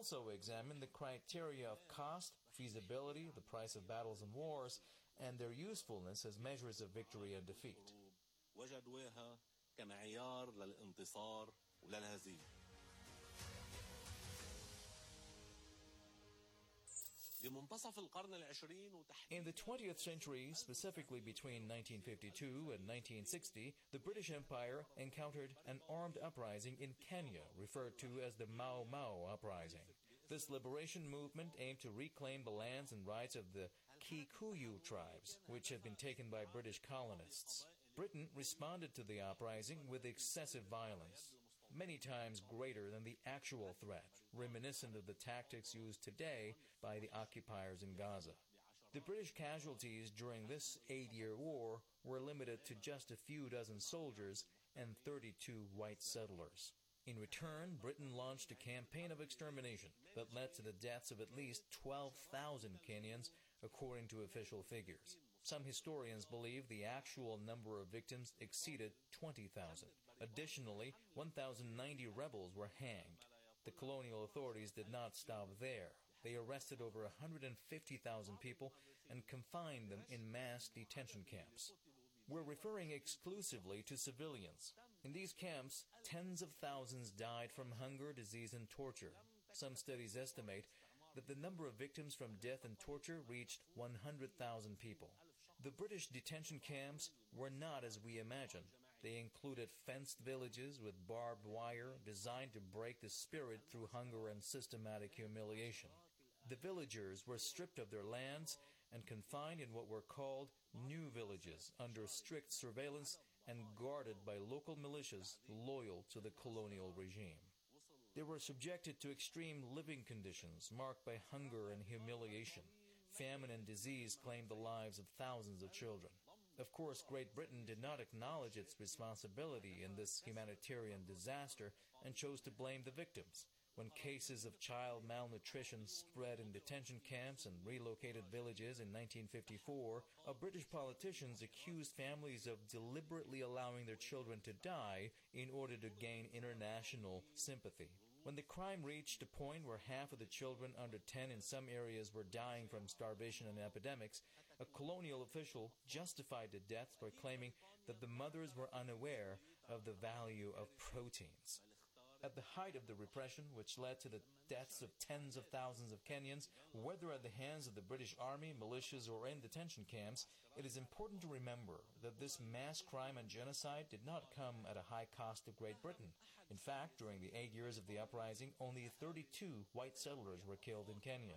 also examined the criteria of cost, feasibility, the price of battles and wars, and their usefulness as measures of victory and defeat. وجدواها كمعيار للانتصار وللهزيمة. In the 20th century, specifically between 1952 and 1960, the British Empire encountered an armed uprising in Kenya, referred to as the Mau Mau Uprising. This liberation movement aimed to reclaim the lands and rights of the Kikuyu tribes, which had been taken by British colonists. Britain responded to the uprising with excessive violence, many times greater than the actual threat, reminiscent of the tactics used today by the occupiers in Gaza. The British casualties during this 8-year war were limited to just a few dozen soldiers and 32 white settlers. In return, Britain launched a campaign of extermination that led to the deaths of at least 12,000 Kenyans, according to official figures. Some historians believe the actual number of victims exceeded 20,000. Additionally, 1,090 rebels were hanged. The colonial authorities did not stop there. They arrested over 150,000 people and confined them in mass detention camps. We're referring exclusively to civilians. In these camps, tens of thousands died from hunger, disease, and torture. Some studies estimate that the number of victims from death and torture reached 100,000 people. The British detention camps were not as we imagine. They included fenced villages with barbed wire designed to break the spirit through hunger and systematic humiliation. The villagers were stripped of their lands and confined in what were called new villages under strict surveillance and guarded by local militias loyal to the colonial regime. They were subjected to extreme living conditions marked by hunger and humiliation. Famine and disease claimed the lives of thousands of children. Of course, Great Britain did not acknowledge its responsibility in this humanitarian disaster and chose to blame the victims. When cases of child malnutrition spread in detention camps and relocated villages in 1954, British politicians accused families of deliberately allowing their children to die in order to gain international sympathy. When the crime reached a point where half of the children under 10 in some areas were dying from starvation and epidemics, a colonial official justified the deaths by claiming that the mothers were unaware of the value of proteins. At the height of the repression, which led to the deaths of tens of thousands of Kenyans, whether at the hands of the British Army, militias, or in detention camps, it is important to remember that this mass crime and genocide did not come at a high cost to Great Britain. In fact, during the 8 years of the uprising, only 32 white settlers were killed in Kenya.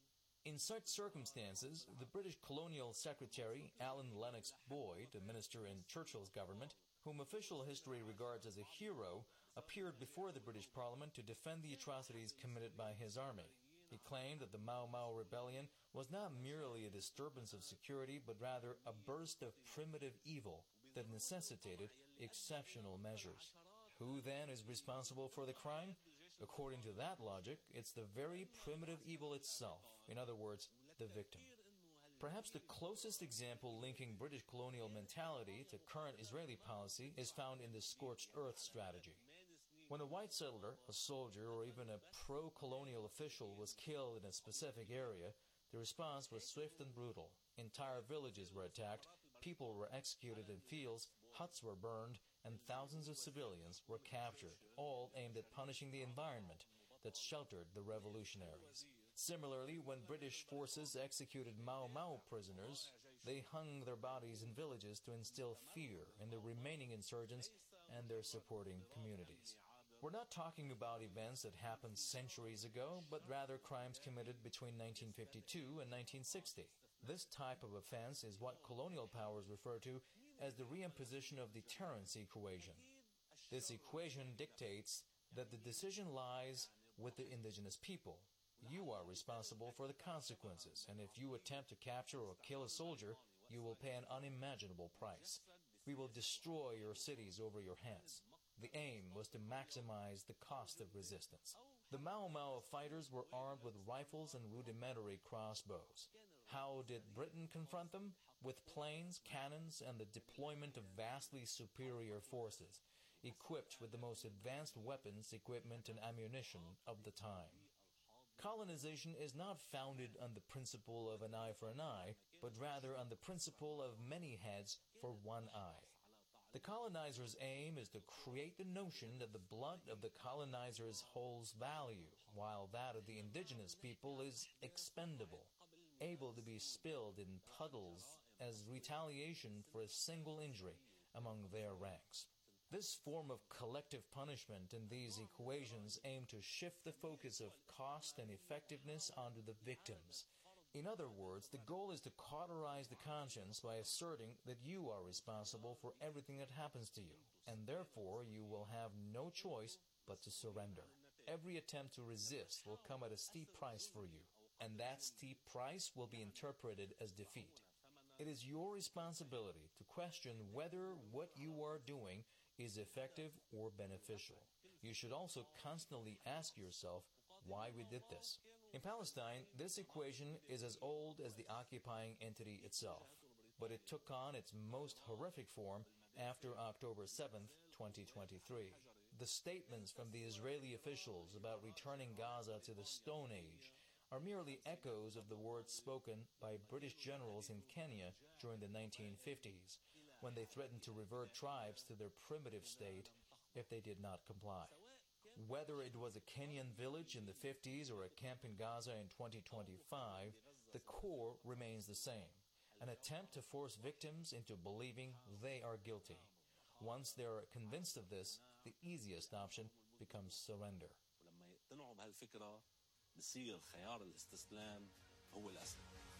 In such circumstances, the British colonial secretary, Alan Lennox Boyd, a minister in Churchill's government, whom official history regards as a hero, appeared before the British Parliament to defend the atrocities committed by his army. He claimed that the Mau Mau rebellion was not merely a disturbance of security, but rather a burst of primitive evil that necessitated exceptional measures. Who then is responsible for the crime? According to that logic, it's the very primitive evil itself, in other words, the victim. Perhaps the closest example linking British colonial mentality to current Israeli policy is found in the scorched earth strategy. When a white settler, a soldier, or even a pro-colonial official was killed in a specific area, the response was swift and brutal. Entire villages were attacked, people were executed in fields, huts were burned, and thousands of civilians were captured, all aimed at punishing the environment that sheltered the revolutionaries. Similarly, when British forces executed Mau Mau prisoners, they hung their bodies in villages to instill fear in the remaining insurgents and their supporting communities. We're not talking about events that happened centuries ago, but rather crimes committed between 1952 and 1960. This type of offense is what colonial powers refer to as the reimposition of deterrence equation. This equation dictates that the decision lies with the indigenous people. You are responsible for the consequences, and if you attempt to capture or kill a soldier, you will pay an unimaginable price. We will destroy your cities over your heads. The aim was to maximize the cost of resistance. The Mau Mau fighters were armed with rifles and rudimentary crossbows. How did Britain confront them? With planes, cannons, and the deployment of vastly superior forces, equipped with the most advanced weapons, equipment, and ammunition of the time. Colonization is not founded on the principle of an eye for an eye, but rather on the principle of many heads for one eye. The colonizer's aim is to create the notion that the blood of the colonizers holds value, while that of the indigenous people is expendable, able to be spilled in puddles as retaliation for a single injury among their ranks. This form of collective punishment in these equations aim to shift the focus of cost and effectiveness onto the victims. In other words, the goal is to cauterize the conscience by asserting that you are responsible for everything that happens to you, and therefore you will have no choice but to surrender. Every attempt to resist will come at a steep price for you, and that steep price will be interpreted as defeat. It is your responsibility to question whether what you are doing is effective or beneficial. You should also constantly ask yourself why we did this. In Palestine, this equation is as old as the occupying entity itself, but it took on its most horrific form after October 7th, 2023. The statements from the Israeli officials about returning Gaza to the Stone Age are merely echoes of the words spoken by British generals in Kenya during the 1950s, when they threatened to revert tribes to their primitive state if they did not comply. Whether it was a Kenyan village in the 50s or a camp in Gaza in 2025, the core remains the same, an attempt to force victims into believing they are guilty. Once they are convinced of this, the easiest option becomes surrender. ولما يقتنعوا بهالفكرة بصير خيار الاستسلام هو الأسهل.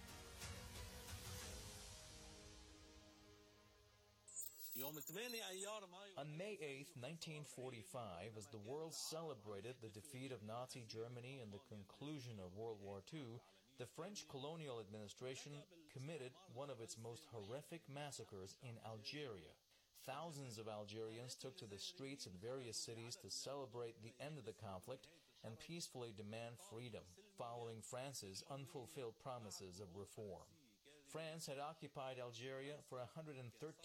On May 8, 1945, as the world celebrated the defeat of Nazi Germany and the conclusion of World War II, the French colonial administration committed one of its most horrific massacres in Algeria. Thousands of Algerians took to the streets in various cities to celebrate the end of the conflict and peacefully demand freedom, following France's unfulfilled promises of reform. France had occupied Algeria for 113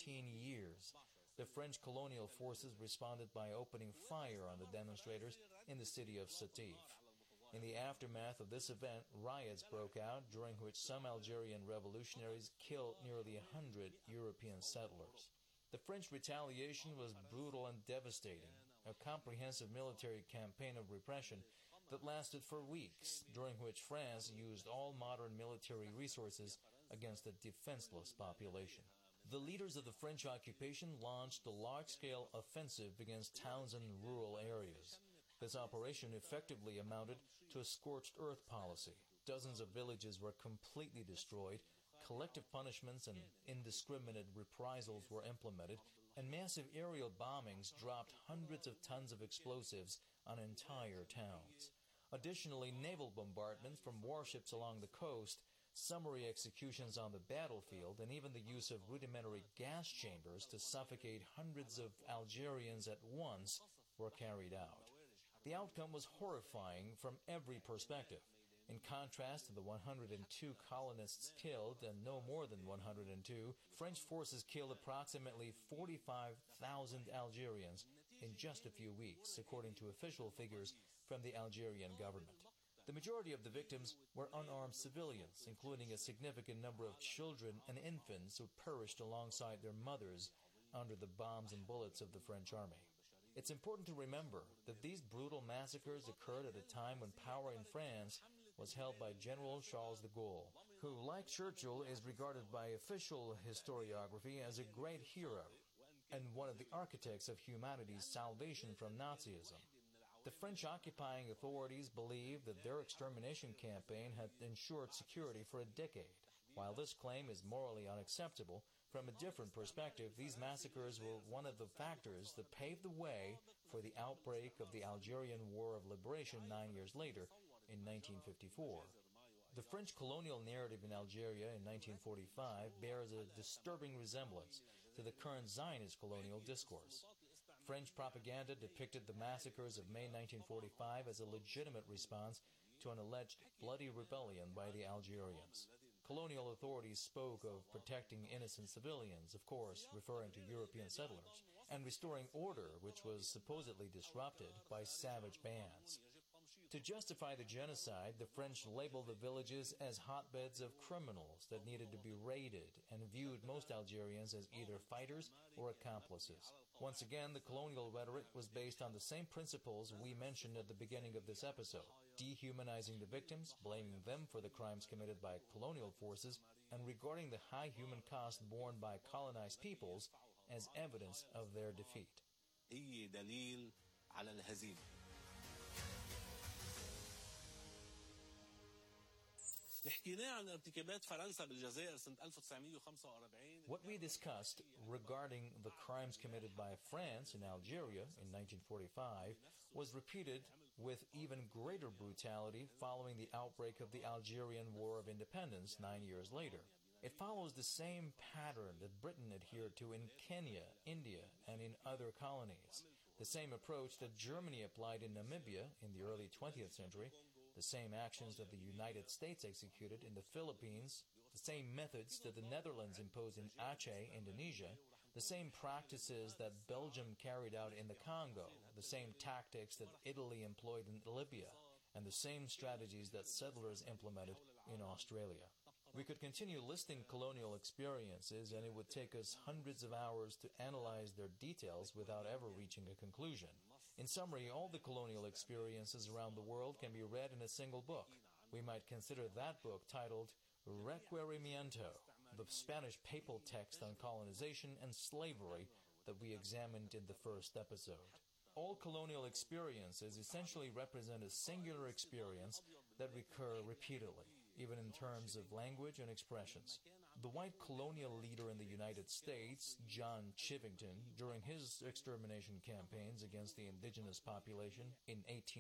years. The French colonial forces responded by opening fire on the demonstrators in the city of Sétif. In the aftermath of this event, riots broke out, during which some Algerian revolutionaries killed nearly 100 European settlers. The French retaliation was brutal and devastating, a comprehensive military campaign of repression that lasted for weeks, during which France used all modern military resources against a defenseless population. The leaders of the French occupation launched a large-scale offensive against towns and rural areas. This operation effectively amounted to a scorched earth policy. Dozens of villages were completely destroyed, collective punishments and indiscriminate reprisals were implemented, and massive aerial bombings dropped hundreds of tons of explosives on entire towns. Additionally, naval bombardments from warships along the coast, summary executions on the battlefield, and even the use of rudimentary gas chambers to suffocate hundreds of Algerians at once were carried out. The outcome was horrifying from every perspective. In contrast to the 102 colonists killed, and no more than 102, French forces killed approximately 45,000 Algerians in just a few weeks, according to official figures from the Algerian government. The majority of the victims were unarmed civilians, including a significant number of children and infants who perished alongside their mothers under the bombs and bullets of the French army. It's important to remember that these brutal massacres occurred at a time when power in France was held by General Charles de Gaulle, who, like Churchill, is regarded by official historiography as a great hero and one of the architects of humanity's salvation from Nazism. The French occupying authorities believed that their extermination campaign had ensured security for a decade. While this claim is morally unacceptable, from a different perspective, these massacres were one of the factors that paved the way for the outbreak of the Algerian War of Liberation 9 years later, in 1954. The French colonial narrative in Algeria in 1945 bears a disturbing resemblance to the current Zionist colonial discourse. French propaganda depicted the massacres of May 1945 as a legitimate response to an alleged bloody rebellion by the Algerians. Colonial authorities spoke of protecting innocent civilians, of course referring to European settlers, and restoring order, which was supposedly disrupted by savage bands. To justify the genocide, the French labeled the villages as hotbeds of criminals that needed to be raided and viewed most Algerians as either fighters or accomplices. Once again, the colonial rhetoric was based on the same principles we mentioned at the beginning of this episode, dehumanizing the victims, blaming them for the crimes committed by colonial forces, and regarding the high human cost borne by colonized peoples as evidence of their defeat. هي دليل على الهزيمة. What we discussed regarding the crimes committed by France in Algeria in 1945 was repeated with even greater brutality following the outbreak of the Algerian War of Independence 9 years later. It follows the same pattern that Britain adhered to in Kenya, India, and in other colonies. The same approach that Germany applied in Namibia in the early 20th century, the same actions that the United States executed in the Philippines, the same methods that the Netherlands imposed in Aceh, Indonesia, the same practices that Belgium carried out in the Congo, the same tactics that Italy employed in Libya, and the same strategies that settlers implemented in Australia. We could continue listing colonial experiences, and it would take us hundreds of hours to analyze their details without ever reaching a conclusion. In summary, all the colonial experiences around the world can be read in a single book. We might consider that book titled Requerimiento, the Spanish papal text on colonization and slavery that we examined in the first episode. All colonial experiences essentially represent a singular experience that recur repeatedly, even in terms of language and expressions. The white colonial leader in the United States, John Chivington, during his extermination campaigns against the indigenous population in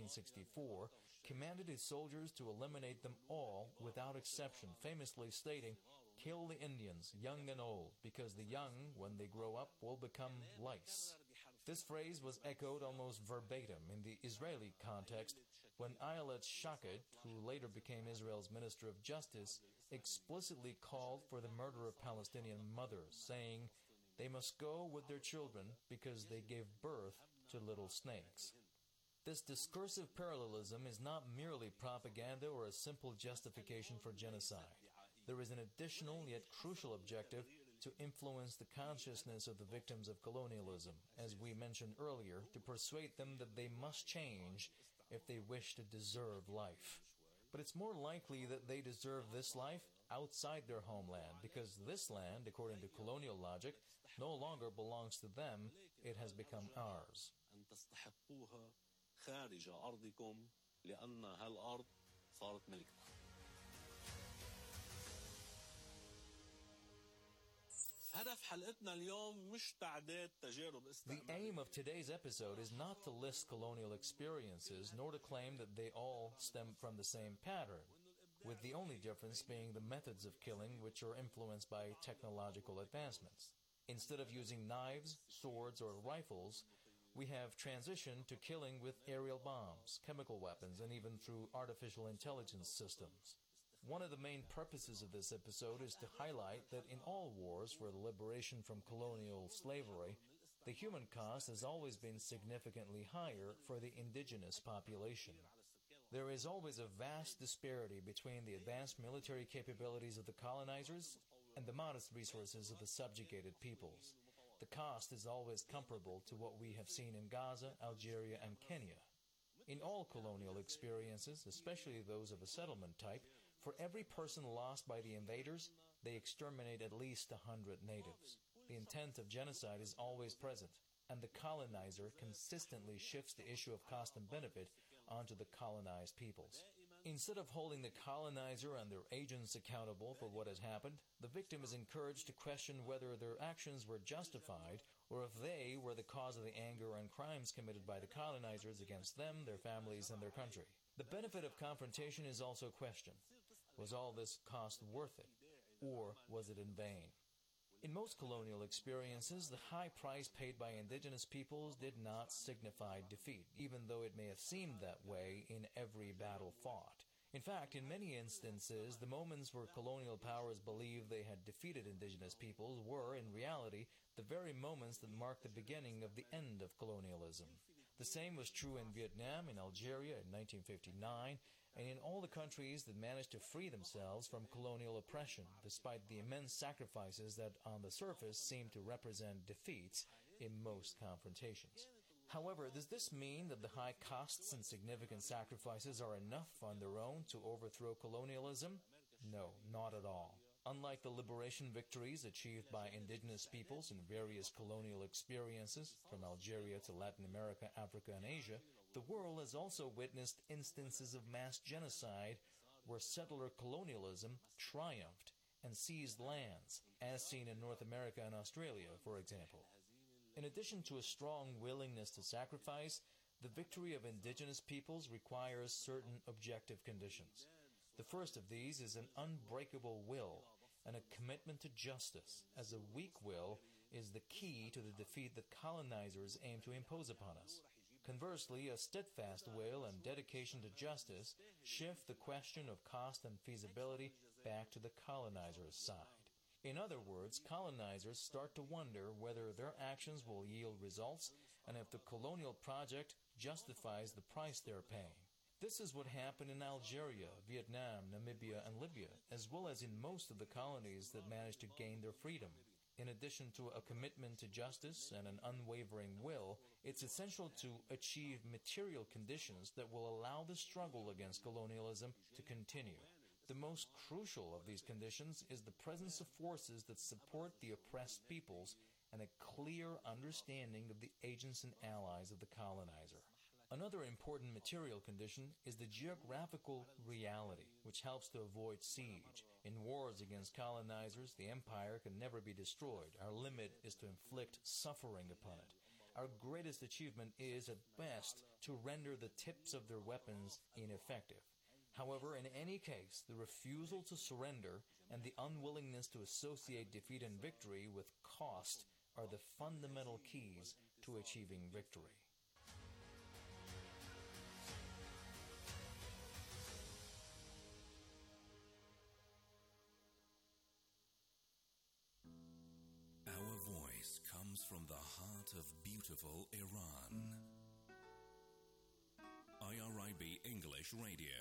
1864, commanded his soldiers to eliminate them all without exception, famously stating, "Kill the Indians, young and old, because the young, when they grow up, will become lice." This phrase was echoed almost verbatim in the Israeli context when Ayelet Shaked, who later became Israel's Minister of Justice, explicitly called for the murder of Palestinian mothers, saying, "They must go with their children because they gave birth to little snakes." This discursive parallelism is not merely propaganda or a simple justification for genocide. There is an additional yet crucial objective to influence the consciousness of the victims of colonialism, as we mentioned earlier, to persuade them that they must change if they wish to deserve life. But it's more likely that they deserve this life outside their homeland, because this land, according to colonial logic, no longer belongs to them, it has become ours. خارج أرضكم لأن هالأرض صارت ملككم. The aim of today's episode is not to list colonial experiences, nor to claim that they all stem from the same pattern, with the only difference being the methods of killing, which are influenced by technological advancements. Instead of using knives, swords, or rifles, we have transitioned to killing with aerial bombs, chemical weapons, and even through artificial intelligence systems. One of the main purposes of this episode is to highlight that in all wars for the liberation from colonial slavery, the human cost has always been significantly higher for the indigenous population. There is always a vast disparity between the advanced military capabilities of the colonizers and the modest resources of the subjugated peoples. The cost is always comparable to what we have seen in Gaza, Algeria, and Kenya. In all colonial experiences, especially those of a settlement type, for every person lost by the invaders, they exterminate at least 100 natives. The intent of genocide is always present, and the colonizer consistently shifts the issue of cost and benefit onto the colonized peoples. Instead of holding the colonizer and their agents accountable for what has happened, the victim is encouraged to question whether their actions were justified or if they were the cause of the anger and crimes committed by the colonizers against them, their families, and their country. The benefit of confrontation is also questioned. Was all this cost worth it, or was it in vain? In most colonial experiences, the high price paid by indigenous peoples did not signify defeat, even though it may have seemed that way in every battle fought. In fact, in many instances, the moments where colonial powers believed they had defeated indigenous peoples were, in reality, the very moments that marked the beginning of the end of colonialism. The same was true in Vietnam, in Algeria in 1959, and in all the countries that managed to free themselves from colonial oppression, despite the immense sacrifices that on the surface seemed to represent defeats in most confrontations. However, does this mean that the high costs and significant sacrifices are enough on their own to overthrow colonialism? No, not at all. Unlike the liberation victories achieved by indigenous peoples in various colonial experiences, from Algeria to Latin America, Africa, and Asia, the world has also witnessed instances of mass genocide where settler colonialism triumphed and seized lands, as seen in North America and Australia, for example. In addition to a strong willingness to sacrifice, the victory of indigenous peoples requires certain objective conditions. The first of these is an unbreakable will and a commitment to justice, as a weak will is the key to the defeat that colonizers aim to impose upon us. Conversely, a steadfast will and dedication to justice shift the question of cost and feasibility back to the colonizer's side. In other words, colonizers start to wonder whether their actions will yield results and if the colonial project justifies the price they're paying. This is what happened in Algeria, Vietnam, Namibia, and Libya, as well as in most of the colonies that managed to gain their freedom. In addition to a commitment to justice and an unwavering will, it's essential to achieve material conditions that will allow the struggle against colonialism to continue. The most crucial of these conditions is the presence of forces that support the oppressed peoples and a clear understanding of the agents and allies of the colonizer. Another important material condition is the geographical reality, which helps to avoid siege. In wars against colonizers, the empire can never be destroyed. Our limit is to inflict suffering upon it. Our greatest achievement is, at best, to render the tips of their weapons ineffective. However, in any case, the refusal to surrender and the unwillingness to associate defeat and victory with cost are the fundamental keys to achieving victory. Our voice comes from the heart of beautiful Iran. IRIB English Radio.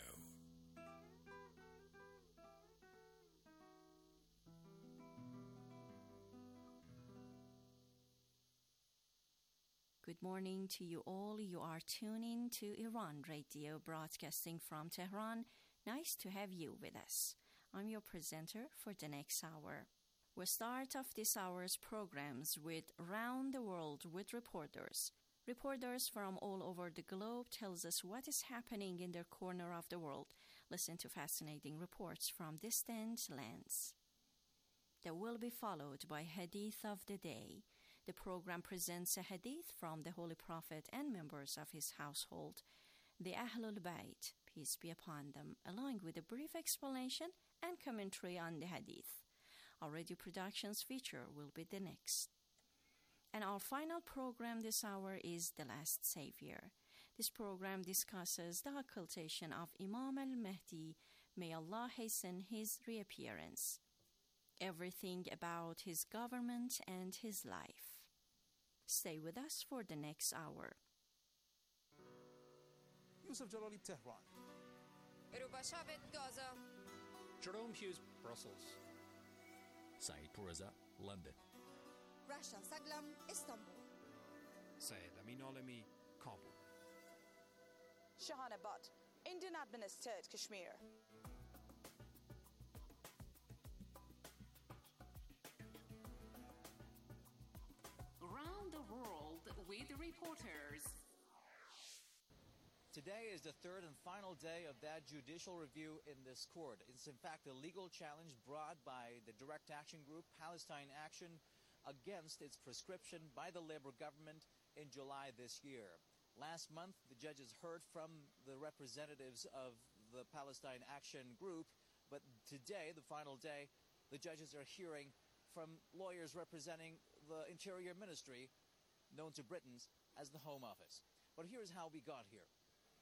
Good morning to you all. You are tuning to Iran Radio, broadcasting from Tehran. Nice to have you with us. I'm your presenter for the next hour. We'll start off this hour's programs with Round the World with Reporters. Reporters from all over the globe tells us what is happening in their corner of the world. Listen to fascinating reports from distant lands. That will be followed by Hadith of the Day. The program presents a hadith from the Holy Prophet and members of his household, the Ahlul Bayt, peace be upon them, along with a brief explanation and commentary on the hadith. Our radio productions feature will be the next. And our final program this hour is The Last Savior. This program discusses the occultation of Imam al-Mahdi. May Allah hasten his reappearance. Everything about his government and his life. Stay with us for the next hour. Yusuf Jalali, Tehran. Rubashavet, Gaza. Jerome Hughes, Brussels. Saeed Pourreza, London. Rasha Saglam, Istanbul. Saeed Amin Alemi, Kabul. Shahana Butt, Indian administered Kashmir. Around the world with reporters. Today is the third and final day of that judicial review in this court. It's in fact a legal challenge brought by the Direct Action Group, Palestine Action, against its prescription by the Labour government in July this year. Last month, the judges heard from the representatives of the Palestine Action Group, but today, the final day, the judges are hearing from lawyers representing the Interior Ministry, known to Britons as the Home Office. But here's how we got here.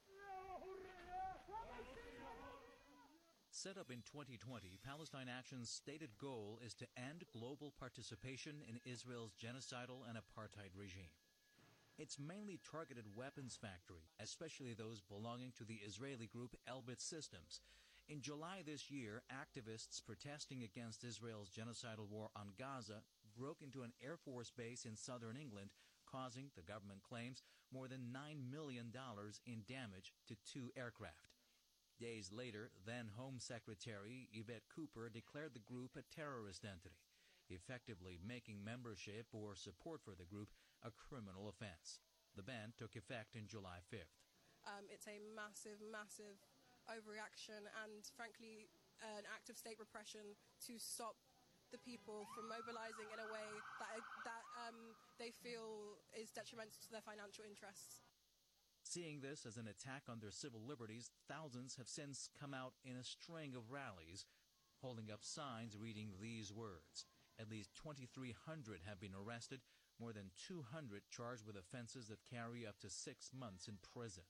Set up in 2020, Palestine Action's stated goal is to end global participation in Israel's genocidal and apartheid regime. It's mainly targeted weapons factory, especially those belonging to the Israeli group Elbit Systems. In July this year, activists protesting against Israel's genocidal war on Gaza broke into an Air Force base in southern England, causing, the government claims, more than $9 million in damage to 2 aircraft. Days later, then Home Secretary Yvette Cooper declared the group a terrorist entity, effectively making membership or support for the group a criminal offense. The ban took effect in July 5th. It's a massive, massive overreaction and, frankly, an act of state repression to stop the people from mobilizing in a way that they feel is detrimental to their financial interests. Seeing this as an attack on their civil liberties, thousands have since come out in a string of rallies, holding up signs reading these words. At least 2,300 have been arrested, more than 200 charged with offenses that carry up to 6 months in prison.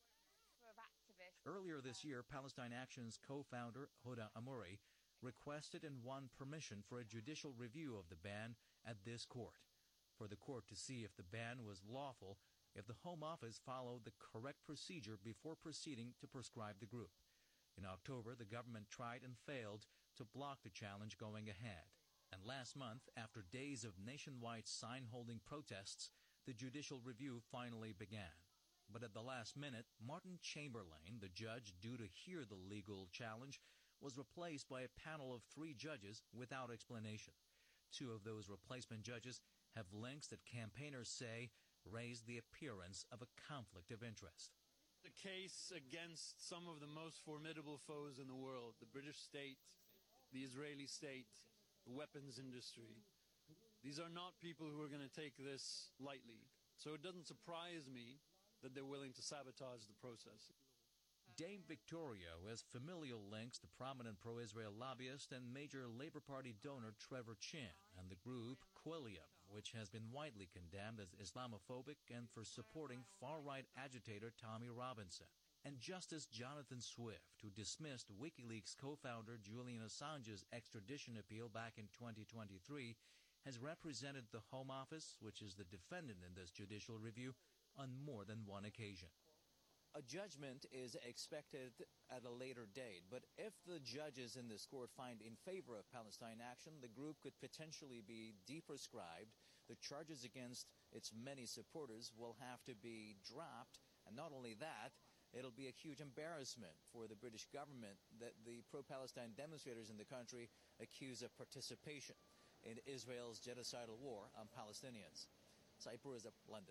Earlier this year, Palestine Action's co-founder, Hoda Amouri, requested and won permission for a judicial review of the ban at this court, for the court to see if the ban was lawful, if the Home Office followed the correct procedure before proceeding to proscribe the group. In October, the government tried and failed to block the challenge going ahead. And last month, after days of nationwide sign-holding protests, the judicial review finally began. But at the last minute, Martin Chamberlain, the judge due to hear the legal challenge, was replaced by a panel of 3 judges without explanation. 2 of those replacement judges have links that campaigners say raise the appearance of a conflict of interest. The case against some of the most formidable foes in the world, the British state, the Israeli state, the weapons industry. These are not people who are going to take this lightly. So it doesn't surprise me that they're willing to sabotage the process. Dame Victoria has familial links to prominent pro-Israel lobbyist and major Labour Party donor Trevor Chin and the group Quilliam, which has been widely condemned as Islamophobic and for supporting far-right agitator Tommy Robinson. And Justice Jonathan Swift, who dismissed WikiLeaks co-founder Julian Assange's extradition appeal back in 2023, has represented the Home Office, which is the defendant in this judicial review, on more than one occasion. A judgment is expected at a later date, but if the judges in this court find in favor of Palestine Action, the group could potentially be deprescribed. The charges against its many supporters will have to be dropped, and not only that, it'll be a huge embarrassment for the British government that the pro-Palestine demonstrators in the country accuse of participation in Israel's genocidal war on Palestinians. Saeed Pureza, London.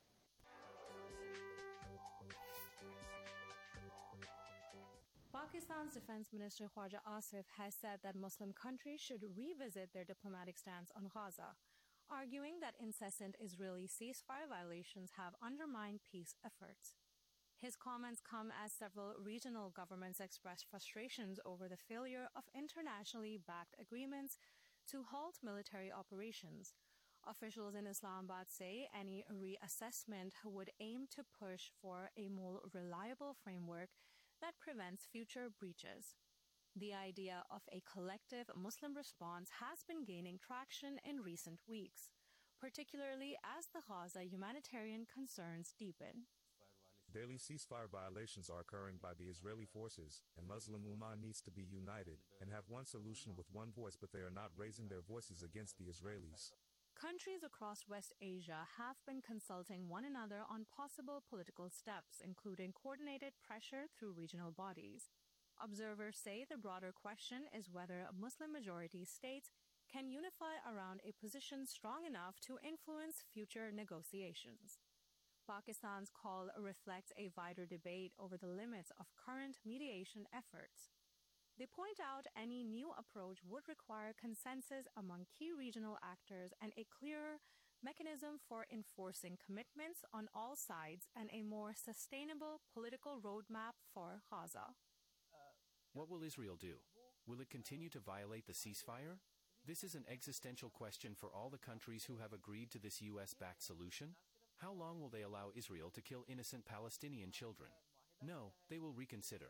Pakistan's Defense Minister Khwaja Asif has said that Muslim countries should revisit their diplomatic stance on Gaza, arguing that incessant Israeli ceasefire violations have undermined peace efforts. His comments come as several regional governments expressed frustrations over the failure of internationally backed agreements to halt military operations. Officials in Islamabad say any reassessment would aim to push for a more reliable framework that prevents future breaches. The idea of a collective Muslim response has been gaining traction in recent weeks, particularly as the Gaza humanitarian concerns deepen. Daily ceasefire violations are occurring by the Israeli forces, and Muslim Ummah needs to be united and have one solution with one voice, but they are not raising their voices against the Israelis. Countries across West Asia have been consulting one another on possible political steps, including coordinated pressure through regional bodies. Observers say the broader question is whether Muslim-majority states can unify around a position strong enough to influence future negotiations. Pakistan's call reflects a wider debate over the limits of current mediation efforts. They point out any new approach would require consensus among key regional actors and a clearer mechanism for enforcing commitments on all sides and a more sustainable political roadmap for Gaza. What will Israel do? Will it continue to violate the ceasefire? This is an existential question for all the countries who have agreed to this U.S.-backed solution. How long will they allow Israel to kill innocent Palestinian children? No, they will reconsider.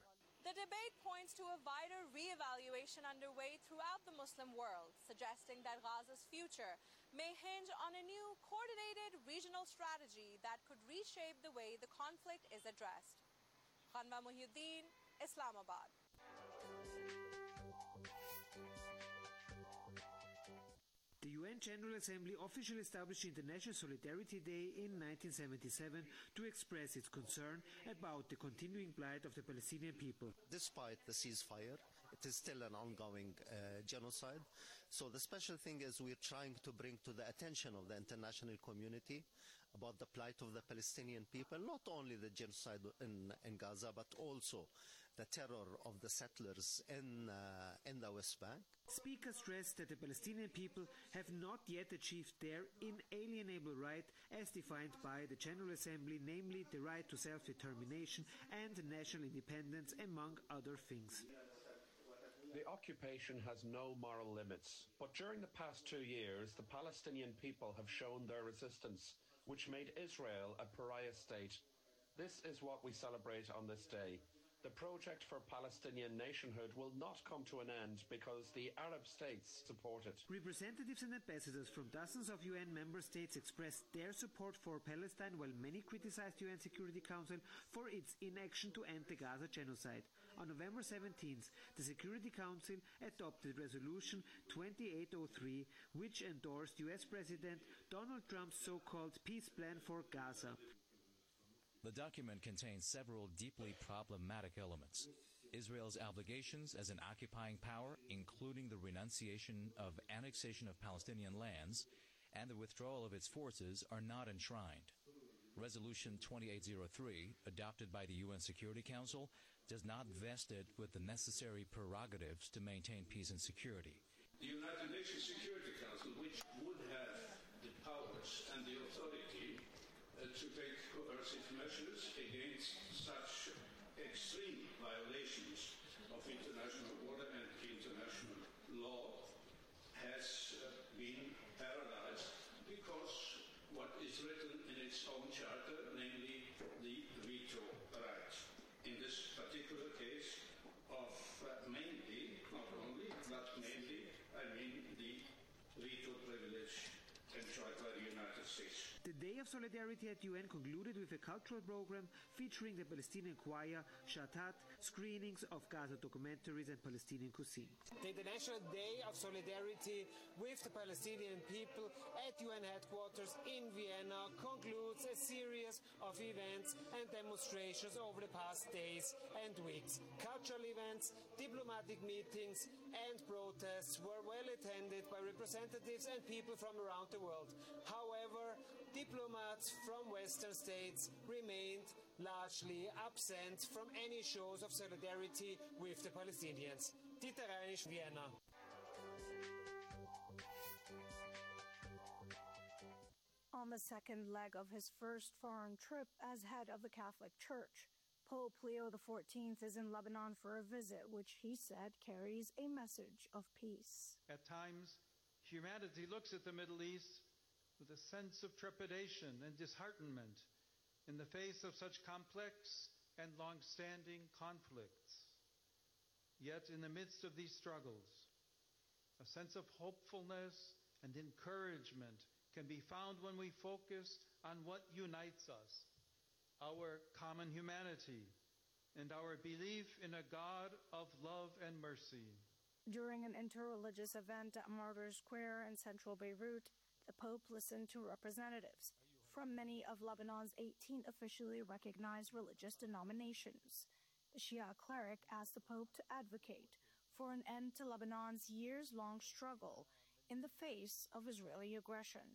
The debate points to a wider re-evaluation underway throughout the Muslim world, suggesting that Gaza's future may hinge on a new, coordinated regional strategy that could reshape the way the conflict is addressed. Khanwa Muhyiddin, Islamabad. The UN General Assembly officially established International Solidarity Day in 1977 to express its concern about the continuing plight of the Palestinian people. Despite the ceasefire, it is still an ongoing genocide. So the special thing is we're trying to bring to the attention of the international community about the plight of the Palestinian people, not only the genocide in Gaza, but also the terror of the settlers in the West Bank. Speaker stressed that the Palestinian people have not yet achieved their inalienable right as defined by the General Assembly, namely the right to self-determination and national independence, among other things. The occupation has no moral limits, but during the past 2 years, the Palestinian people have shown their resistance, which made Israel a pariah state. This is what we celebrate on this day. The project for Palestinian nationhood will not come to an end because the Arab states support it. Representatives and ambassadors from dozens of UN member states expressed their support for Palestine, while many criticized the UN Security Council for its inaction to end the Gaza genocide. On November 17th, the Security Council adopted Resolution 2803, which endorsed US President Donald Trump's so-called peace plan for Gaza. The document contains several deeply problematic elements. Israel's obligations as an occupying power, including the renunciation of annexation of Palestinian lands and the withdrawal of its forces, are not enshrined. Resolution 2803, adopted by the UN Security Council, does not vest it with the necessary prerogatives to maintain peace and security. The United Nations Security Council, which would have the powers and the authority to take coercive measures against such extreme violations of international order and international law, has been paralyzed because what is written in its own charter, namely the veto right. In this particular case of mainly, not only, but mainly, I mean the veto privilege enjoyed by the United States. The Day of Solidarity at UN concluded with a cultural program featuring the Palestinian choir Shatat, screenings of Gaza documentaries and Palestinian cuisine. The International Day of Solidarity with the Palestinian people at UN headquarters in Vienna concludes a series of events and demonstrations over the past days and weeks. Cultural events, diplomatic meetings and protests were well attended by representatives and people from around the world. However, diplomats from Western states remained largely absent from any shows of solidarity with the Palestinians. Dieter Reinisch, Vienna. On the second leg of his first foreign trip as head of the Catholic Church, Pope Leo XIV is in Lebanon for a visit which he said carries a message of peace. At times, humanity looks at the Middle East with a sense of trepidation and disheartenment in the face of such complex and long-standing conflicts. Yet in the midst of these struggles, a sense of hopefulness and encouragement can be found when we focus on what unites us, our common humanity, and our belief in a God of love and mercy. During an interreligious event at Martyrs Square in central Beirut, the Pope listened to representatives from many of Lebanon's 18 officially recognized religious denominations. The Shia cleric asked the Pope to advocate for an end to Lebanon's years-long struggle in the face of Israeli aggression.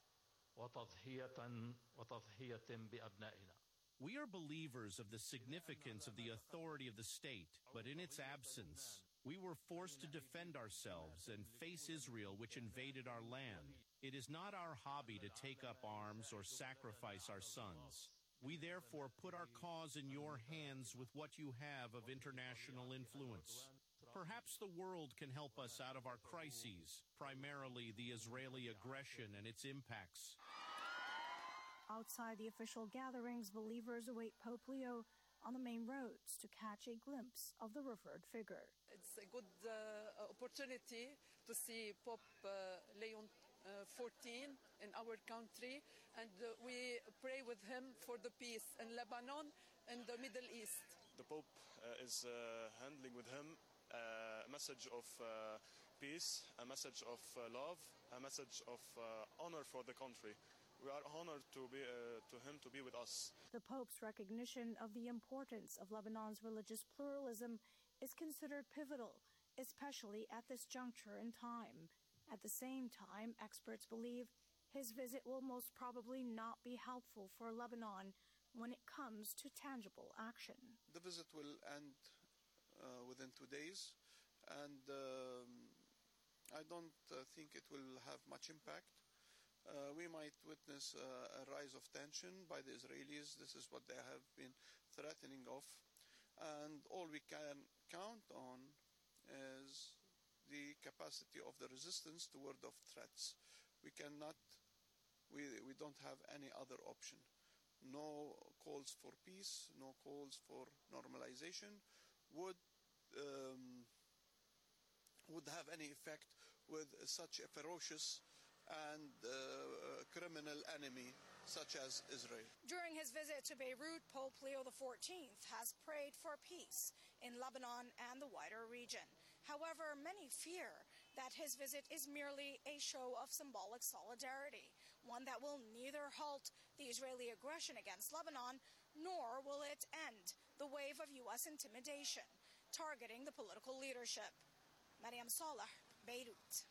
We are believers of the significance of the authority of the state, but in its absence, we were forced to defend ourselves and face Israel, which invaded our land. It is not our hobby to take up arms or sacrifice our sons. We therefore put our cause in your hands with what you have of international influence. Perhaps the world can help us out of our crises, primarily the Israeli aggression and its impacts. Outside the official gatherings, believers await Pope Leo on the main roads to catch a glimpse of the revered figure. It's a good opportunity to see Pope Leon XIV in our country, and we pray with him for the peace in Lebanon and the Middle East. The Pope is handling with him a message of peace, a message of love, a message of honor for the country. We are honored to him to be with us. The Pope's recognition of the importance of Lebanon's religious pluralism is considered pivotal, especially at this juncture in time. At the same time, experts believe his visit will most probably not be helpful for Lebanon when it comes to tangible action. The visit will end within 2 days, and I don't think it will have much impact. We might witness a rise of tension by the Israelis. This is what they have been threatening of. And all we can count on is the capacity of the resistance to word of threats. We don't have any other option. No calls for peace, no calls for normalization would have any effect with such a ferocious and criminal enemy such as Israel. During his visit to Beirut, Pope Leo XIV has prayed for peace in Lebanon and the wider region. However, many fear that his visit is merely a show of symbolic solidarity, one that will neither halt the Israeli aggression against Lebanon, nor will it end the wave of U.S. intimidation targeting the political leadership. Mariam Saleh, Beirut.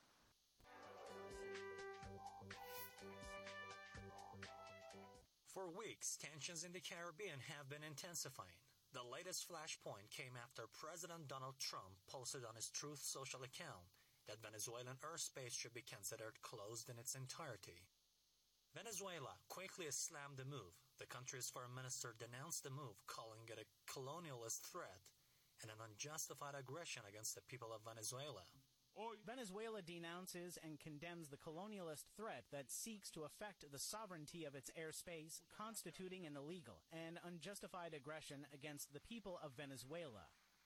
For weeks, tensions in the Caribbean have been intensifying. The latest flashpoint came after President Donald Trump posted on his Truth Social account that Venezuelan airspace should be considered closed in its entirety. Venezuela quickly slammed the move. The country's foreign minister denounced the move, calling it a colonialist threat and an unjustified aggression against the people of Venezuela. Venezuela denounces and condemns the colonialist threat that seeks to affect the sovereignty of its airspace, constituting an illegal and unjustified aggression against the people of Venezuela.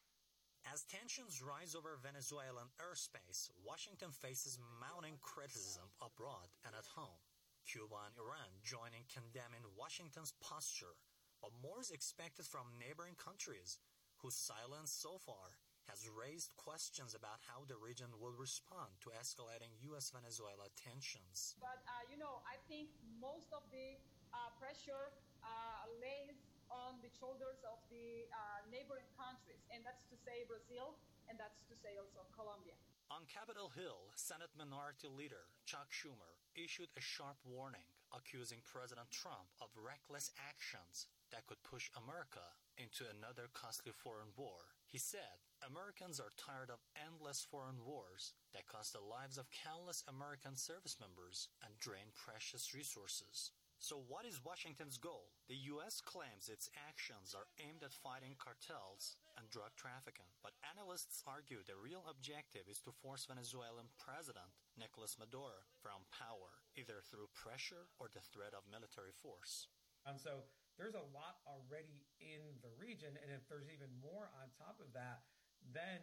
As tensions rise over Venezuelan airspace, Washington faces mounting criticism abroad and at home. Cuba and Iran join in condemning Washington's posture, but more is expected from neighboring countries, whose silence so far has raised questions about how the region will respond to escalating U.S.-Venezuela tensions. But, I think most of the pressure lays on the shoulders of the neighboring countries, and that's to say Brazil, and that's to say also Colombia. On Capitol Hill, Senate Minority Leader Chuck Schumer issued a sharp warning, accusing President Trump of reckless actions that could push America into another costly foreign war. He said, Americans are tired of endless foreign wars that cost the lives of countless American service members and drain precious resources. So what is Washington's goal? The U.S. claims its actions are aimed at fighting cartels and drug trafficking, but analysts argue the real objective is to force Venezuelan President Nicolas Maduro from power, either through pressure or the threat of military force. And so there's a lot already in the region, and if there's even more on top of that, then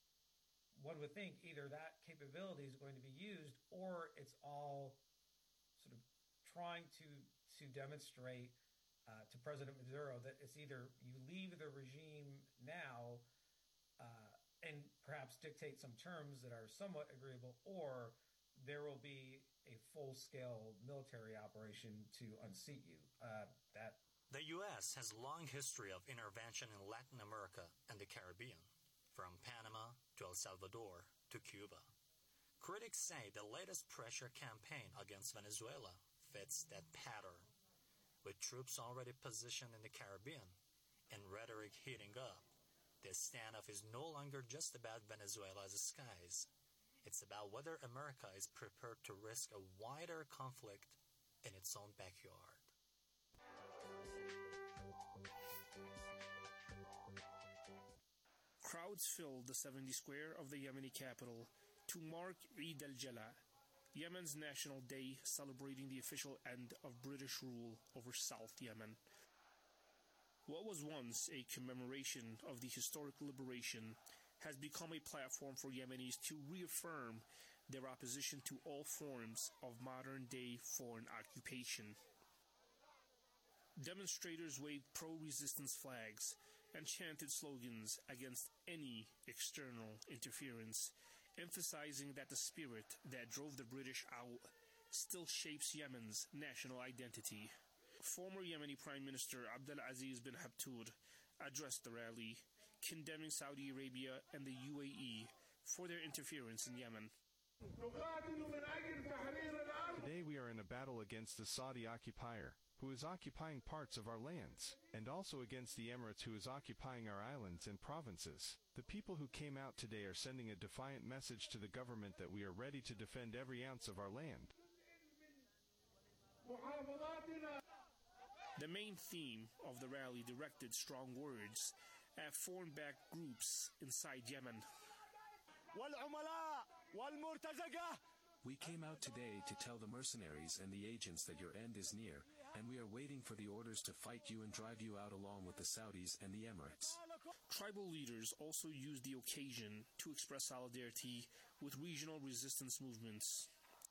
one would think either that capability is going to be used or it's all sort of trying to demonstrate to President Maduro that it's either you leave the regime now and perhaps dictate some terms that are somewhat agreeable, or there will be a full-scale military operation to unseat you. The U.S. has a long history of intervention in Latin America and the Caribbean, from Panama to El Salvador to Cuba. Critics say the latest pressure campaign against Venezuela fits that pattern. With troops already positioned in the Caribbean and rhetoric heating up, this standoff is no longer just about Venezuela's skies. It's about whether America is prepared to risk a wider conflict in its own backyard. Crowds filled the 70 square of the Yemeni capital to mark Eid al-Jala, Yemen's national day celebrating the official end of British rule over South Yemen. What was once a commemoration of the historical liberation has become a platform for Yemenis to reaffirm their opposition to all forms of modern-day foreign occupation. Demonstrators waved pro-resistance flags and chanted slogans against any external interference, emphasizing that the spirit that drove the British out still shapes Yemen's national identity. Former Yemeni Prime Minister Abdulaziz bin Habtoud addressed the rally, condemning Saudi Arabia and the UAE for their interference in Yemen. Today we are in a battle against the Saudi occupier, who is occupying parts of our lands, and also against the Emirates, who is occupying our islands and provinces. The people who came out today are sending a defiant message to the government that we are ready to defend every ounce of our land. The main theme of the rally directed strong words at foreign-backed groups inside Yemen. We came out today to tell the mercenaries and the agents that your end is near, and we are waiting for the orders to fight you and drive you out along with the Saudis and the Emirates. Tribal leaders also used the occasion to express solidarity with regional resistance movements.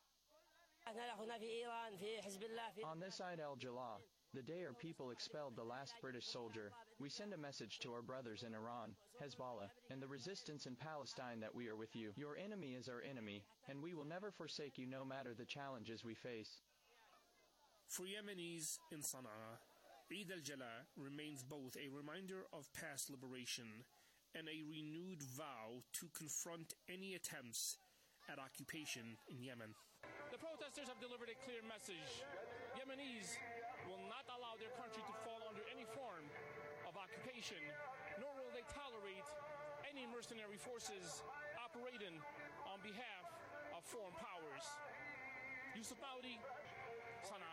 On this side Al-Jalaa, the day our people expelled the last British soldier, we send a message to our brothers in Iran, Hezbollah, and the resistance in Palestine that we are with you. Your enemy is our enemy, and we will never forsake you no matter the challenges we face. For Yemenis in Sana'a, Eid al-Jalaa remains both a reminder of past liberation and a renewed vow to confront any attempts at occupation in Yemen. The protesters have delivered a clear message. Yemenis will not allow their country to fall under any form of occupation, nor will they tolerate any mercenary forces operating on behalf of foreign powers. Yusuf Audi, Sana'a.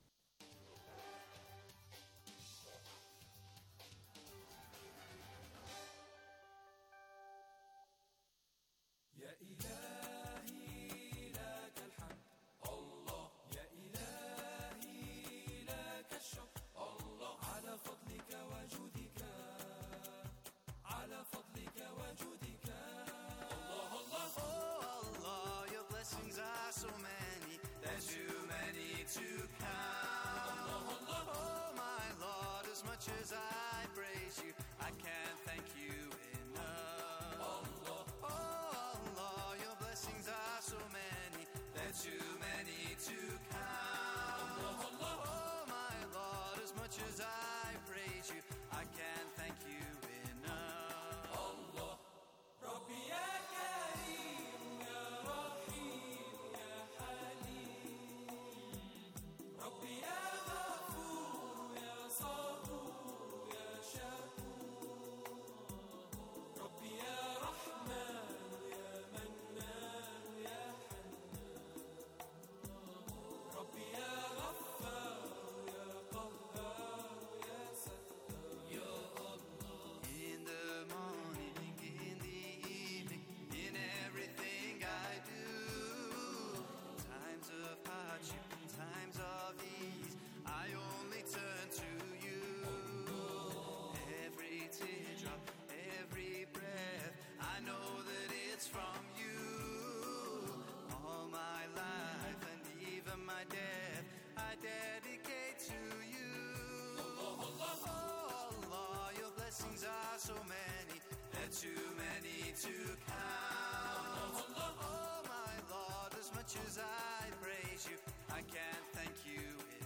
Too many to count. Oh my Lord, as much as I praise you, I can't thank you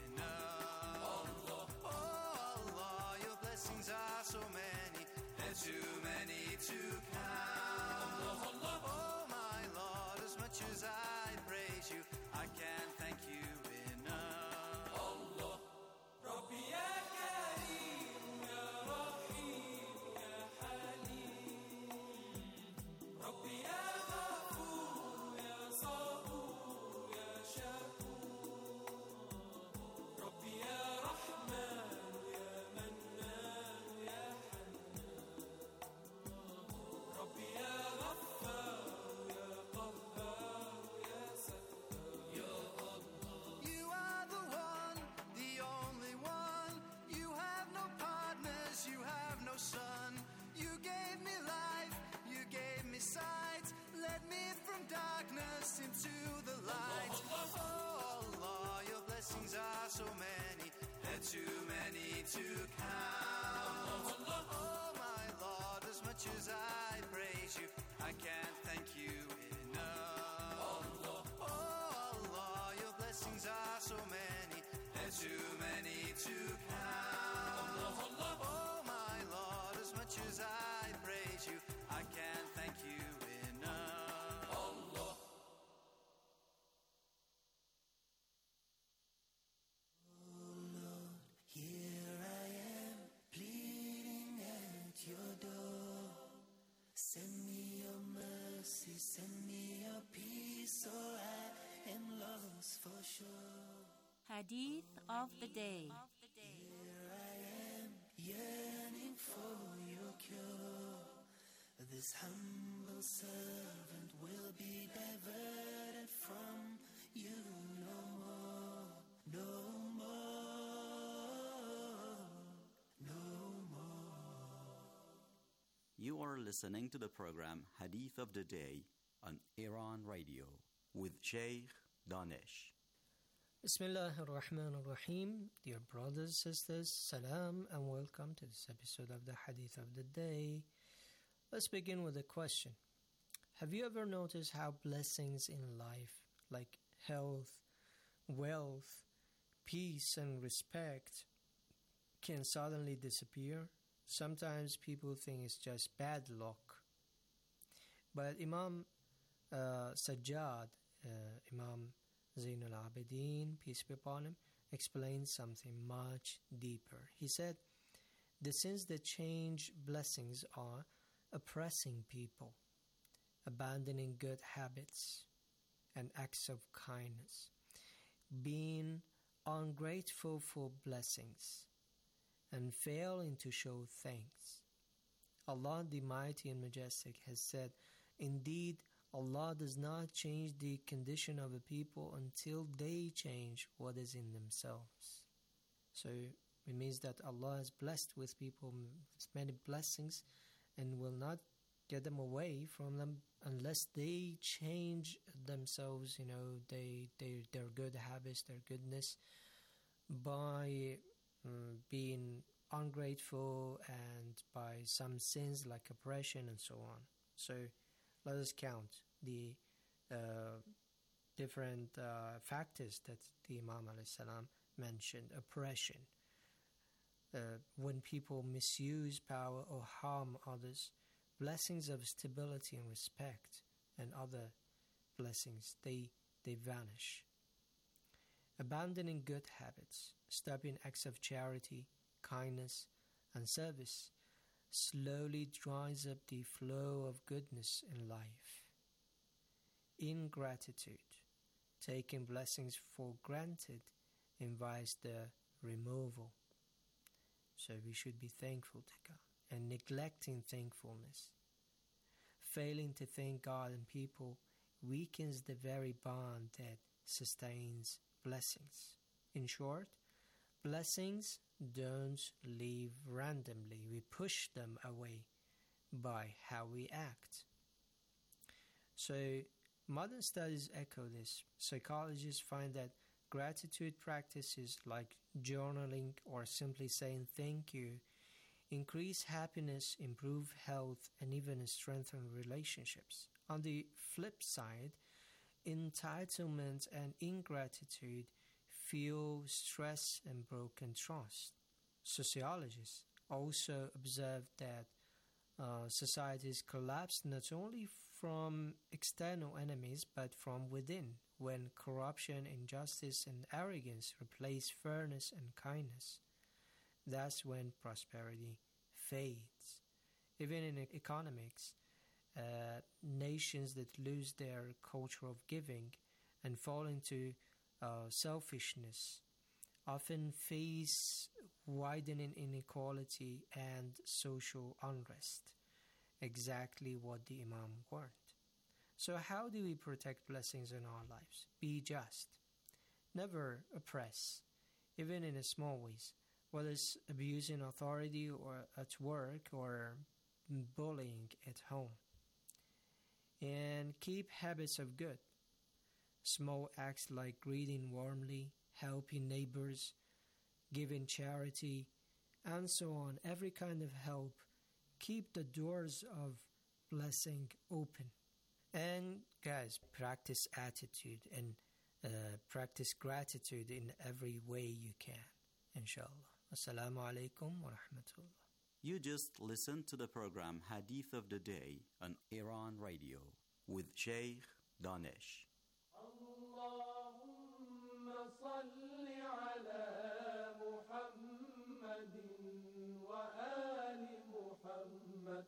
enough. Oh Allah, your blessings are so many, they're too many to count. Oh my Lord, as much as I praise you, I can't thank you enough. Allah, Rabbi ya Kareem, ya Rahim, ya Halim. Rabbi ya Ghafoor, ya Sabur, ya Shakur. Rabbi ya Rahman, ya Mannan, ya Hannan. praise you. I can't thank you enough. Allah. Oh Allah, your blessings are so many, they're too many to count. Allah, Allah. Oh my Lord, as much as I praise you, I can't thank you enough. Allah. Here I am, pleading at your door. Send me your mercy, send me your peace, or I am lost for sure. Hadith of the Day. Here I am, yearning for your cure. This humble servant will be diverted from you no more, no You are listening to the program Hadith of the Day on Iran Radio with Sheikh Danish. Bismillah ar-Rahman ar-Rahim. Dear brothers, sisters, salam and welcome to this episode of the Hadith of the Day. Let's begin with a question. Have you ever noticed how blessings in life like health, wealth, peace and respect can suddenly disappear? Sometimes people think it's just bad luck. But Imam Sajjad, Imam Zain al-Abidin, peace be upon him, explains something much deeper. He said, the sins that change blessings are oppressing people, abandoning good habits and acts of kindness, being ungrateful for blessings, and failing to show thanks. Allah the Mighty and Majestic has said, indeed, Allah does not change the condition of a people until they change what is in themselves. So it means that Allah is blessed with people with many blessings and will not get them away from them unless they change themselves, their good habits, their goodness, by being ungrateful and by some sins like oppression and so on. So let us count the different factors that the Imam ﷺ mentioned. Oppression, when people misuse power or harm others. Blessings of stability and respect and other blessings, they vanish. Abandoning good habits, stopping acts of charity, kindness, and service slowly dries up the flow of goodness in life. Ingratitude, taking blessings for granted, invites their removal. So we should be thankful to God, and neglecting thankfulness, failing to thank God and people, weakens the very bond that sustains blessings. In short, blessings don't leave randomly. We push them away by how we act. So, modern studies echo this. Psychologists find that gratitude practices like journaling or simply saying thank you increase happiness, improve health, and even strengthen relationships. On the flip side, entitlement and ingratitude fuel stress and broken trust. Sociologists also observe that societies collapse not only from external enemies but from within, when corruption, injustice, and arrogance replace fairness and kindness. That's when prosperity fades. Even in economics, nations that lose their culture of giving and fall into selfishness often face widening inequality and social unrest, exactly what the Imam warned. So how do we protect blessings in our lives? Be just. Never oppress, even in small ways, whether it's abusing authority or at work or bullying at home. And keep habits of good. Small acts like greeting warmly, helping neighbors, giving charity, and so on, every kind of help, keep the doors of blessing open. And guys, practice attitude and practice gratitude in every way you can, inshallah. Assalamu alaikum wa rahmatullah. You just listened to the program Hadith of the Day on Iran Radio with Sheikh Danish. Allahumma salli ala Muhammadin wa ali Muhammad.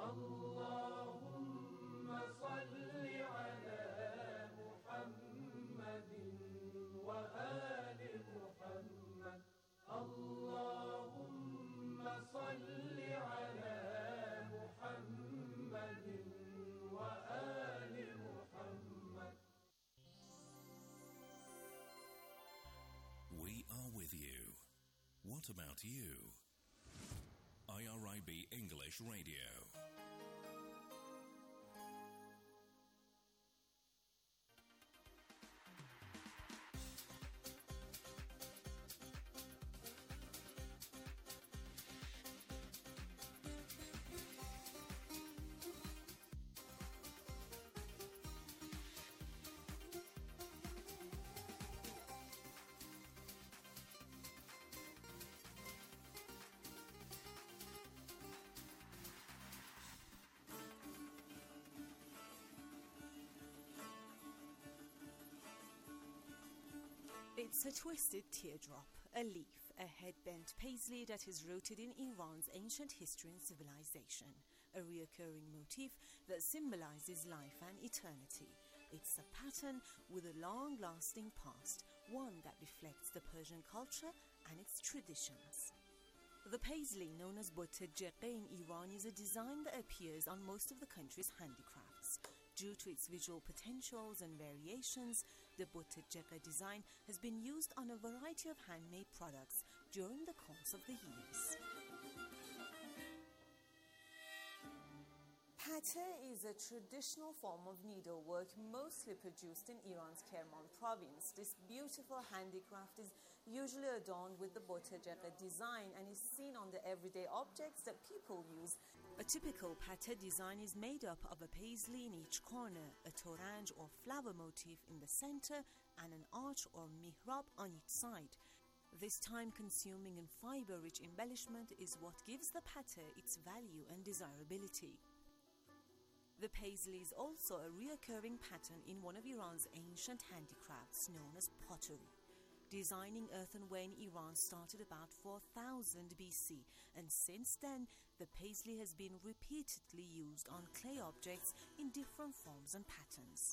Allahumma salli ala Muhammadin wa ali Muhammad. Allahumma salli ala Muhammadin wa ali Muhammad. We are with you. What about you? IRIB English Radio. It's a twisted teardrop, a leaf, a head-bent paisley that is rooted in Iran's ancient history and civilization, a reoccurring motif that symbolizes life and eternity. It's a pattern with a long-lasting past, one that reflects the Persian culture and its traditions. The paisley, known as botte-jeqe in Iran, is a design that appears on most of the country's handicrafts. Due to its visual potentials and variations, the botte-jeqe design has been used on a variety of handmade products during the course of the years. Pate is a traditional form of needlework mostly produced in Iran's Kerman province. This beautiful handicraft is usually adorned with the botte-jeqe design and is seen on the everyday objects that people use. A typical pate design is made up of a paisley in each corner, a toranj or flower motif in the center, and an arch or mihrab on each side. This time-consuming and fiber-rich embellishment is what gives the pate its value and desirability. The paisley is also a recurring pattern in one of Iran's ancient handicrafts known as pottery. Designing earthenware in Iran started about 4000 BC, and since then, the paisley has been repeatedly used on clay objects in different forms and patterns.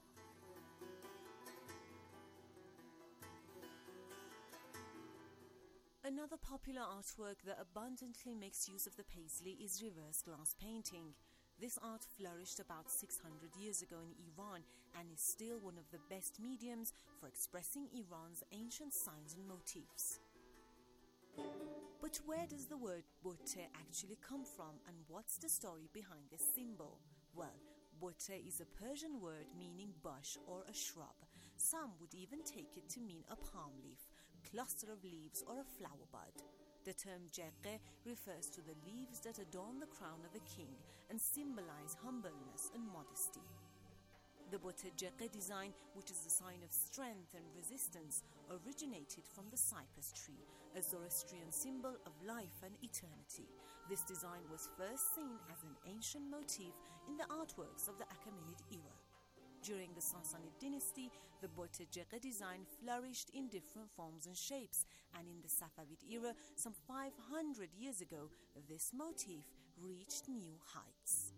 Another popular artwork that abundantly makes use of the paisley is reverse glass painting. This art flourished about 600 years ago in Iran and is still one of the best mediums for expressing Iran's ancient signs and motifs. But where does the word botte actually come from, and what's the story behind this symbol? Well, botte is a Persian word meaning bush or a shrub. Some would even take it to mean a palm leaf, cluster of leaves, or a flower bud. The term jeqe refers to the leaves that adorn the crown of a king and symbolize humbleness and modesty. The botte-jeqe design, which is a sign of strength and resistance, originated from the cypress tree, a Zoroastrian symbol of life and eternity. This design was first seen as an ancient motif in the artworks of the Achaemenid era. During the Sassanid dynasty, the botte-jeqe design flourished in different forms and shapes, and in the Safavid era, some 500 years ago, this motif reached new heights.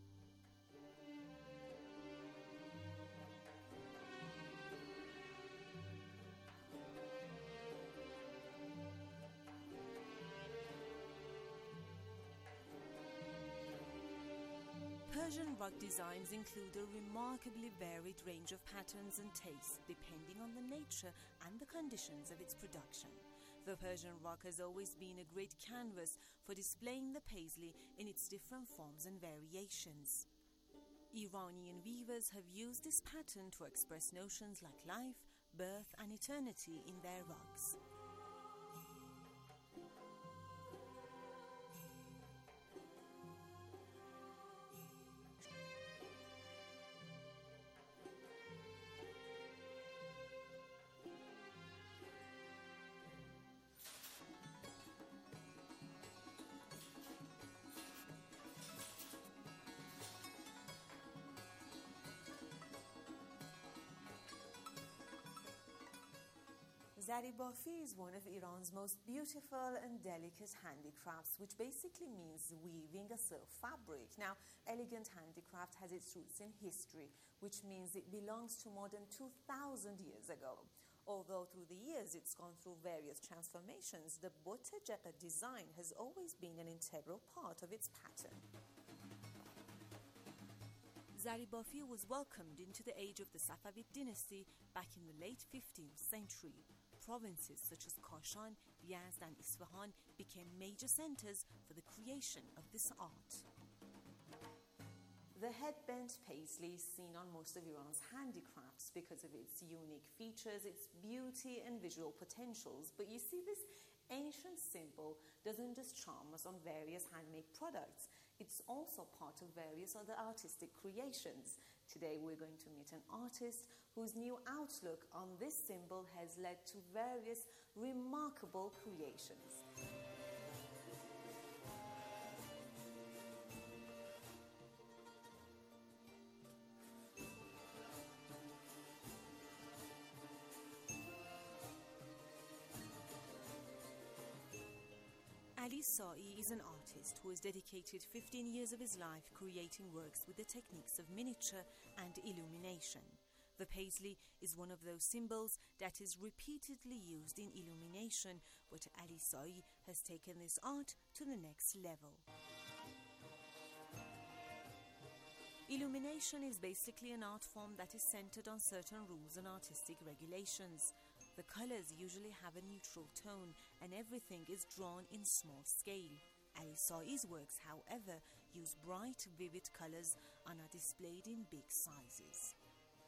Persian rug designs include a remarkably varied range of patterns and tastes, depending on the nature and the conditions of its production. The Persian rug has always been a great canvas for displaying the paisley in its different forms and variations. Iranian weavers have used this pattern to express notions like life, birth, and eternity in their rugs. Zaribafi is one of Iran's most beautiful and delicate handicrafts, which basically means weaving a silk fabric. Now, elegant handicraft has its roots in history, which means it belongs to more than 2,000 years ago. Although through the years it's gone through various transformations, the botejeqa design has always been an integral part of its pattern. Zaribafi was welcomed into the age of the Safavid dynasty back in the late 15th century. Provinces such as Kashan, Yazd and Isfahan became major centers for the creation of this art. The headbent paisley is seen on most of Iran's handicrafts because of its unique features, its beauty and visual potentials. But you see, this ancient symbol doesn't just charm us on various handmade products. It's also part of various other artistic creations. Today we're going to meet an artist whose new outlook on this symbol has led to various remarkable creations. Ali Sa'i is an artist who has dedicated 15 years of his life creating works with the techniques of miniature and illumination. The paisley is one of those symbols that is repeatedly used in illumination, but Ali Sa'i has taken this art to the next level. Illumination is basically an art form that is centered on certain rules and artistic regulations. The colors usually have a neutral tone and everything is drawn in small scale. Ali Sa'i's works, however, use bright, vivid colors and are displayed in big sizes.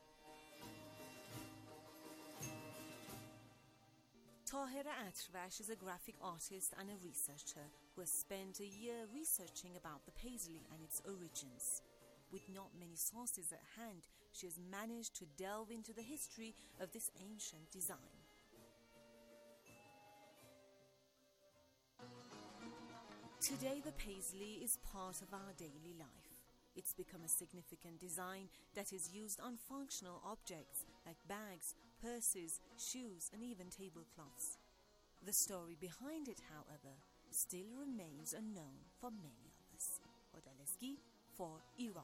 Tahira Atrash is a graphic artist and a researcher who has spent a year researching about the paisley and its origins. With not many sources at hand, she has managed to delve into the history of this ancient design. Today, the paisley is part of our daily life. It's become a significant design that is used on functional objects like bags, purses, shoes, and even tablecloths. The story behind it, however, still remains unknown for many of us. Hodaleski for Iran.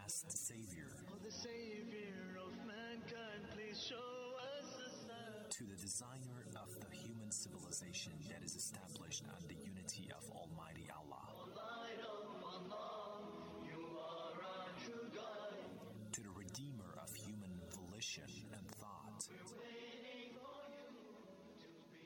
last Savior. Oh, the Savior of mankind, please show us a sign. To the designer of the human civilization that is established on the unity of Almighty Allah. Light of Allah, you are our true guide. To the redeemer of human volition and thought. We're waiting for you to be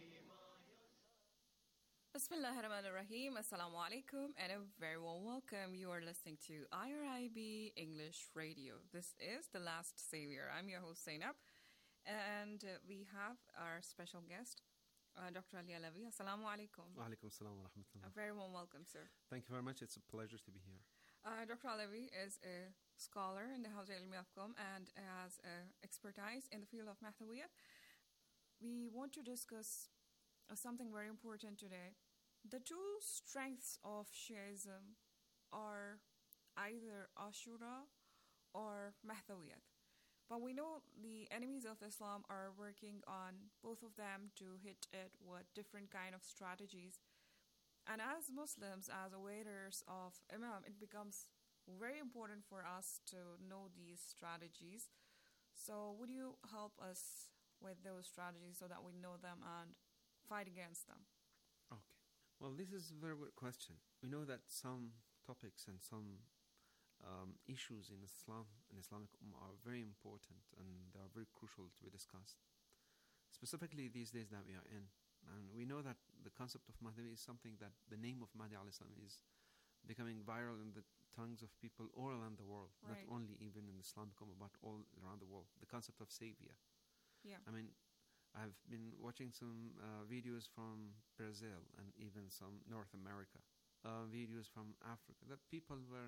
Bismillahirrahmanirrahim. Assalamu alaikum and a very warm welcome. You are listening to IRIB English Radio. This is The Last Savior. I'm your host Zainab, and we have our special guest, Dr. Ali Alavi. Assalamu alaikum. Wa alaikum assalam wa rahmatullah. A very warm welcome, sir. Thank you very much. It's a pleasure to be here. Dr. Alavi is a scholar in the House Ilmi of Qom and has expertise in the field of Mahdawiyat. We want to discuss something very important today. The two strengths of Shiism are either Ashura or Mahdawiyat. But we know the enemies of Islam are working on both of them to hit it with different kind of strategies. And as Muslims, as awaiters of Imam, it becomes very important for us to know these strategies. So would you help us with those strategies so that we know them and fight against them? Okay. Well, this is a very good question. We know that some topics and some issues in Islam and Islamic Ummah are very important and they are very crucial to be discussed, specifically these days that we are in. And we know that the concept of Mahdi is something that the name of Mahdi alayhi salam is becoming viral in the tongues of people all around the world, Right. not only even in the Islamic Ummah, but all around the world. The concept of Savior. Yeah. I mean, I've been watching some videos from Brazil and even some North America, videos from Africa, that people were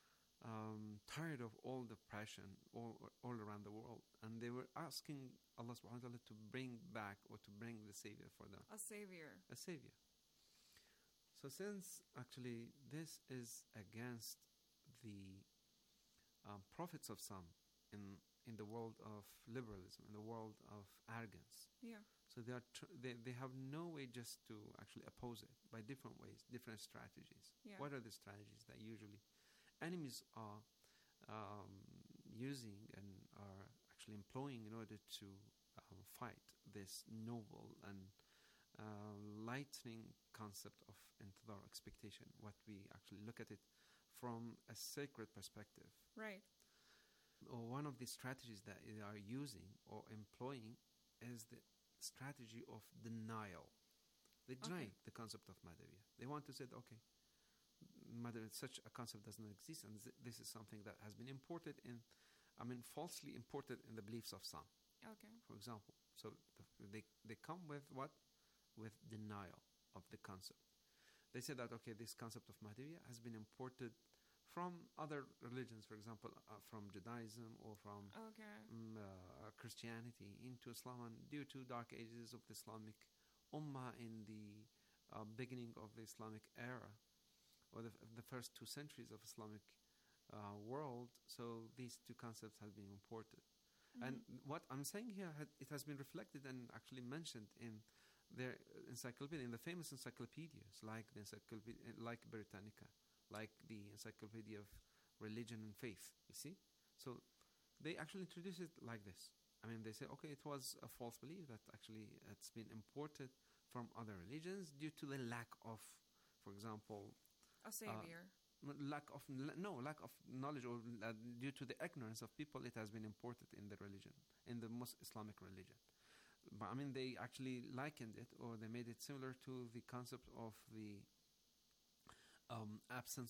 tired of all the oppression all around the world, and they were asking Allah subhanahu wa ta'ala to bring back or to bring the Savior for them. A savior. A Savior. So since actually this is against the prophets of some in the world of liberalism, in the world of arrogance. Yeah. So they have no way just to actually oppose it by different ways, different strategies. Yeah. What are the strategies that usually enemies are using and are actually employing in order to fight this noble and lightning concept of intidar, expectation, what we actually look at it from a sacred perspective. Right. Or one of the strategies that they are using or employing is the strategy of denial. They deny the concept of Madhawiyya. They want to say, okay, such a concept does not exist, and this is something that has been imported falsely imported in the beliefs of some. Okay. For example, so they come with what? With denial of the concept. They say that, okay, this concept of Madhawiyya has been imported from other religions, for example, from Judaism or from Christianity into Islam, and due to dark ages of the Islamic Ummah in the beginning of the Islamic era, or the first 2 centuries of Islamic world, so these two concepts have been imported. Mm-hmm. And what I'm saying here, it has been reflected and actually mentioned in their encyclopedia, in the famous encyclopedias, like Britannica, like the Encyclopedia of Religion and Faith, you see? So they actually introduce it like this. I mean, they say, okay, it was a false belief that actually it's been imported from other religions due to the lack of, for example, a savior. Lack of knowledge, or due to the ignorance of people, it has been imported in the religion, in the most Islamic religion. But I mean, they actually likened it, or they made it similar to the concept of the absence